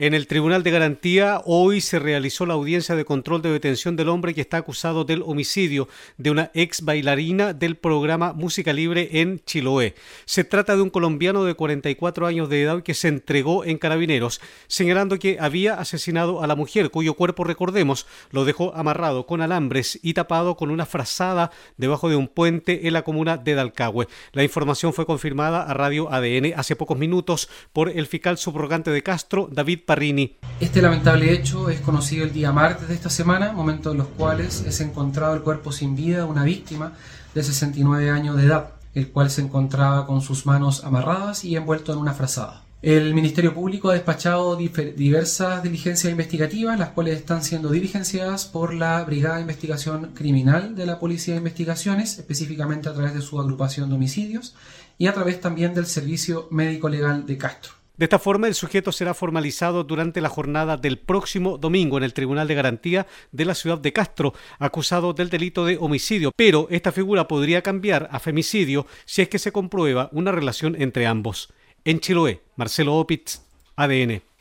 En el Tribunal de Garantía hoy se realizó la audiencia de control de detención del hombre que está acusado del homicidio de una ex bailarina del programa Música Libre en Chiloé. Se trata de un colombiano de 44 años de edad que se entregó en Carabineros, señalando que había asesinado a la mujer, cuyo cuerpo, recordemos, lo dejó amarrado con alambres y tapado con una frazada debajo de un puente en la comuna de Dalcahue. La información fue confirmada a Radio ADN hace pocos minutos por el fiscal subrogante de Castro, David Parrini. Este lamentable hecho es conocido el día martes de esta semana, momento en los cuales es encontrado el cuerpo sin vida de una víctima de 69 años de edad, el cual se encontraba con sus manos amarradas y envuelto en una frazada. El Ministerio Público ha despachado diversas diligencias investigativas, las cuales están siendo diligenciadas por la Brigada de Investigación Criminal de la Policía de Investigaciones, específicamente a través de su agrupación de homicidios y a través también del Servicio Médico Legal de Castro. De esta forma, el sujeto será formalizado durante la jornada del próximo domingo en el Tribunal de Garantía de la ciudad de Castro, acusado del delito de homicidio, pero esta figura podría cambiar a femicidio si es que se comprueba una relación entre ambos. En Chiloé, Marcelo Opitz, ADN.